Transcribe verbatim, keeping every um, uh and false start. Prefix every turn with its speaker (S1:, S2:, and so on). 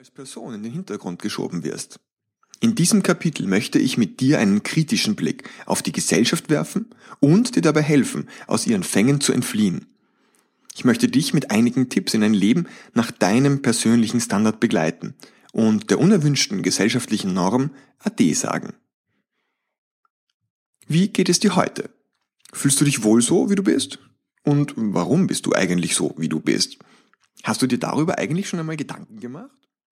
S1: als Person in den Hintergrund geschoben wirst. In diesem Kapitel möchte ich mit dir einen kritischen Blick auf die Gesellschaft werfen und dir dabei helfen, aus ihren Fängen zu entfliehen. Ich möchte dich mit einigen Tipps in ein Leben nach deinem persönlichen Standard begleiten und der unerwünschten gesellschaftlichen Norm Ade sagen. Wie geht es dir heute? Fühlst du dich wohl so, wie du bist? Und warum bist du eigentlich so, wie du bist? Hast du dir darüber eigentlich schon einmal Gedanken gemacht?